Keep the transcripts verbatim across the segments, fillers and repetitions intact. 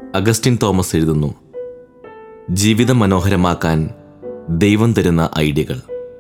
Augustine Thomas എഴുതുന്നു, ജീവിതം മനോഹരമാക്കാൻ ദൈവം തരുന്ന ഐഡിയകൾ.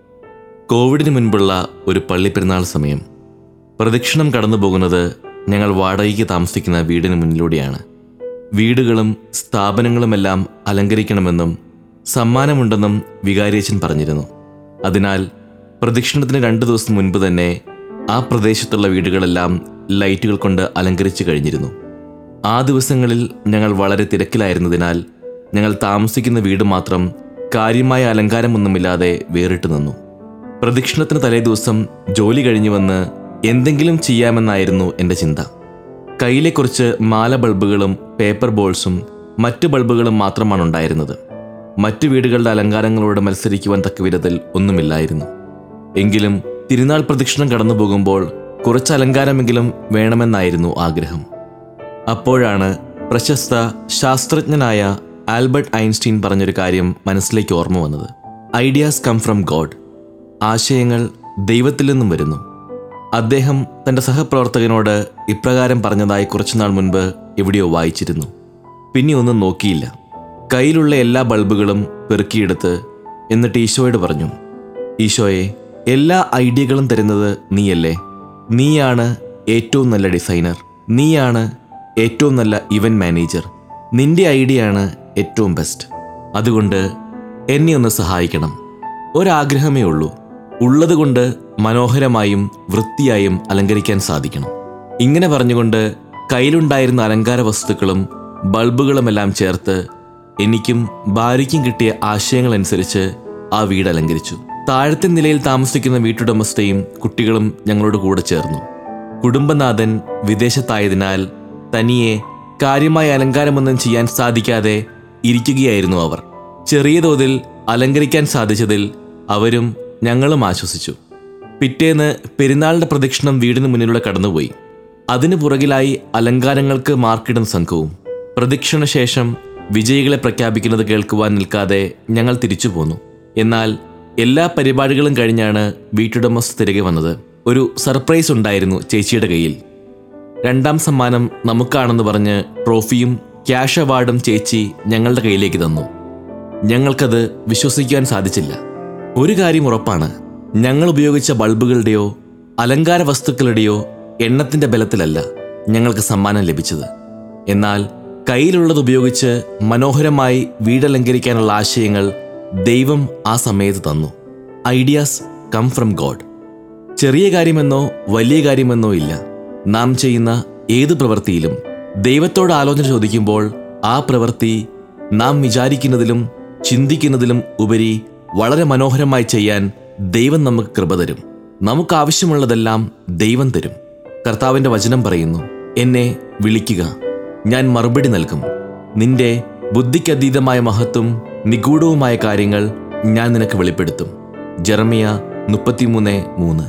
കോവിഡിന് മുൻപുള്ള ഒരു പള്ളിപ്പെരുന്നാൾ സമയം. പ്രദക്ഷിണം കടന്നു പോകുന്നത് ഞങ്ങൾ വാടകയ്ക്ക് താമസിക്കുന്ന വീടിന് മുന്നിലൂടെയാണ്. വീടുകളും സ്ഥാപനങ്ങളുമെല്ലാം അലങ്കരിക്കണമെന്നും സമ്മാനമുണ്ടെന്നും വികാരിയച്ചൻ പറഞ്ഞിരുന്നു. അതിനാൽ പ്രദക്ഷിണത്തിന് രണ്ടു ദിവസം മുൻപ് തന്നെ ആ പ്രദേശത്തുള്ള വീടുകളെല്ലാം ലൈറ്റുകൾ കൊണ്ട് അലങ്കരിച്ചു കഴിഞ്ഞിരുന്നു. ആ ദിവസങ്ങളിൽ ഞങ്ങൾ വളരെ തിരക്കിലായിരുന്നതിനാൽ ഞങ്ങൾ താമസിക്കുന്ന വീട് മാത്രം കാര്യമായ അലങ്കാരമൊന്നുമില്ലാതെ വേറിട്ട് നിന്നു. പ്രദക്ഷിണത്തിന് തലേ ദിവസം ജോലി കഴിഞ്ഞു വന്ന് എന്തെങ്കിലും ചെയ്യാമെന്നായിരുന്നു എൻ്റെ ചിന്ത. കയ്യിലെ കുറച്ച് മാല ബൾബുകളും പേപ്പർ ബോൾസും മറ്റു ബൾബുകളും മാത്രമാണ് ഉണ്ടായിരുന്നത്. മറ്റു വീടുകളുടെ അലങ്കാരങ്ങളോട് മത്സരിക്കുവാൻ തക്ക വിധത്തിൽ ഒന്നുമില്ലായിരുന്നു. എങ്കിലും തിരുനാൾ പ്രദക്ഷിണം കടന്നു പോകുമ്പോൾ കുറച്ച് അലങ്കാരമെങ്കിലും വേണമെന്നായിരുന്നു ആഗ്രഹം. അപ്പോഴാണ് പ്രശസ്ത ശാസ്ത്രജ്ഞനായ ആൽബർട്ട് ഐൻസ്റ്റീൻ പറഞ്ഞൊരു കാര്യം മനസ്സിലേക്ക് ഓർമ്മ വന്നത്. Ideas come from God. ആശയങ്ങൾ ദൈവത്തിൽ നിന്നും വരുന്നു. അദ്ദേഹം തൻ്റെ സഹപ്രവർത്തകനോട് ഇപ്രകാരം പറഞ്ഞതായി കുറച്ചുനാൾ മുൻപ് എവിടെയോ വായിച്ചിരുന്നു. പിന്നെ ഒന്നും നോക്കിയില്ല. കയ്യിലുള്ള എല്ലാ ബൾബുകളും പെറുക്കിയെടുത്ത് എന്നിട്ട് ഈശോയോട് പറഞ്ഞു, ഈശോയെ, എല്ലാ ഐഡിയകളും തരുന്നത് നീയല്ലേ? നീയാണ് ഏറ്റവും നല്ല ഡിസൈനർ. നീയാണ് ഏറ്റവും നല്ല ഇവന്റ് മാനേജർ. നിന്റെ ഐഡിയയാണ് ഏറ്റവും ബെസ്റ്റ്. അതുകൊണ്ട് എന്നെ ഒന്ന് സഹായിക്കണം. ഒരാഗ്രഹമേ ഉള്ളൂ. ഉള്ളതുകൊണ്ട് മനോഹരമായും വൃത്തിയായും അലങ്കരിക്കാൻ സാധിക്കണം. ഇങ്ങനെ പറഞ്ഞുകൊണ്ട് കയ്യിലുണ്ടായിരുന്ന അലങ്കാര വസ്തുക്കളും ബൾബുകളുമെല്ലാം ചേർത്ത് എനിക്കും ഭാര്യയ്ക്കും കിട്ടിയ ആശയങ്ങളനുസരിച്ച് ആ വീട് അലങ്കരിച്ചു. താഴത്തെ നിലയിൽ താമസിക്കുന്ന വീട്ടുടമസ്ഥയും കുട്ടികളും ഞങ്ങളോട് കൂടെ ചേർന്നു. കുടുംബനാഥൻ വിദേശത്തായതിനാൽ തനിയെ കാര്യമായ അലങ്കാരമൊന്നും ചെയ്യാൻ സാധിക്കാതെ ഇരിക്കുകയായിരുന്നു അവർ. ചെറിയ തോതിൽ അലങ്കരിക്കാൻ സാധിച്ചതിൽ അവരും ഞങ്ങളും ആശ്വസിച്ചു. പിറ്റേന്ന് പെരുന്നാളിന്റെ പ്രദക്ഷിണം വീടിന് മുന്നിലൂടെ കടന്നുപോയി. അതിനു പുറകിലായി അലങ്കാരങ്ങൾക്ക് മാർക്കിടുന്ന സംഘവും. പ്രദക്ഷിണ ശേഷം വിജയികളെ പ്രഖ്യാപിക്കുന്നത് കേൾക്കുവാൻ നിൽക്കാതെ ഞങ്ങൾ തിരിച്ചു പോന്നു. എന്നാൽ എല്ലാ പരിപാടികളും കഴിഞ്ഞാണ് വീട്ടുടമസ്ഥ തിരികെ വന്നത്. ഒരു സർപ്രൈസ് ഉണ്ടായിരുന്നു ചേച്ചിയുടെ കയ്യിൽ. രണ്ടാം സമ്മാനം നമുക്കാണെന്ന് പറഞ്ഞ് ട്രോഫിയും ക്യാഷ് അവാർഡും ചേച്ചി ഞങ്ങളുടെ കയ്യിലേക്ക് തന്നു. ഞങ്ങൾക്കത് വിശ്വസിക്കാൻ സാധിച്ചില്ല. ഒരു കാര്യം ഉറപ്പാണ്, ഞങ്ങൾ ഉപയോഗിച്ച ബൾബുകളുടെയോ അലങ്കാര വസ്തുക്കളുടെയോ എണ്ണത്തിന്റെ ബലത്തിലല്ല ഞങ്ങൾക്ക് സമ്മാനം ലഭിച്ചത്. എന്നാൽ കയ്യിലുള്ളത് ഉപയോഗിച്ച് മനോഹരമായി വീടലങ്കരിക്കാനുള്ള ആശയങ്ങൾ ദൈവം ആ സമയത്ത് തന്നു. Ideas come from God. ചെറിയ കാര്യമെന്നോ വലിയ കാര്യമെന്നോ ഇല്ല. നാം ചെയ്യുന്ന ഏത് പ്രവൃത്തിയിലും ദൈവത്തോട് ആലോചന ചോദിക്കുമ്പോൾ ആ പ്രവൃത്തി നാം വിചാരിക്കുന്നതിലും ചിന്തിക്കുന്നതിലും ഉപരി വളരെ മനോഹരമായി ചെയ്യാൻ ദൈവം നമുക്ക് കൃപ തരും. നമുക്ക് ആവശ്യമുള്ളതെല്ലാം ദൈവം തരും. കർത്താവിൻ്റെ വചനം പറയുന്നു, എന്നെ വിളിക്കുക, ഞാൻ മറുപടി നൽകും. നിന്റെ ബുദ്ധിക്കതീതമായ മഹത്വം നിഗൂഢവുമായ കാര്യങ്ങൾ ഞാൻ നിനക്ക് വെളിപ്പെടുത്തും. ജെറമിയ മുപ്പത്തിമൂന്ന് മൂന്ന്.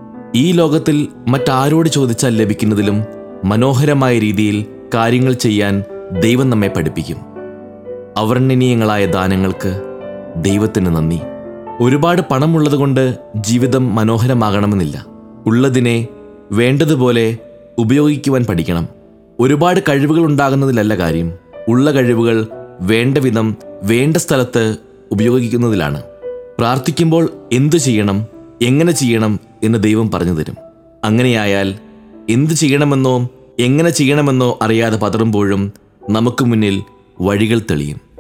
ഈ ലോകത്തിൽ മറ്റാരോട് ചോദിച്ചാൽ ലഭിക്കുന്നതിലും മനോഹരമായ രീതിയിൽ കാര്യങ്ങൾ ചെയ്യാൻ ദൈവം നമ്മെ പഠിപ്പിക്കും. അവർണ്ണനീയങ്ങളായ ദാനങ്ങൾക്ക് ദൈവത്തിന് നന്ദി. ഒരുപാട് പണമുള്ളതുകൊണ്ട് ജീവിതം മനോഹരമാകണമെന്നില്ല. ഉള്ളതിനെ വേണ്ടതുപോലെ ഉപയോഗിക്കുവാൻ പഠിക്കണം. ഒരുപാട് കഴിവുകൾ ഉണ്ടാകുന്നതിലല്ല കാര്യം, ഉള്ള കഴിവുകൾ വേണ്ട വിധം വേണ്ട സ്ഥലത്ത് ഉപയോഗിക്കുന്നതിലാണ്. പ്രാർത്ഥിക്കുമ്പോൾ എന്തു ചെയ്യണം, എങ്ങനെ ചെയ്യണം എന്ന് ദൈവം പറഞ്ഞു തരും. അങ്ങനെയായാൽ എന്തു ചെയ്യണമെന്നോ എങ്ങനെ ചെയ്യണമെന്നോ അറിയാതെ പതറുമ്പോഴും നമുക്ക് മുന്നിൽ വഴികൾ തെളിയും.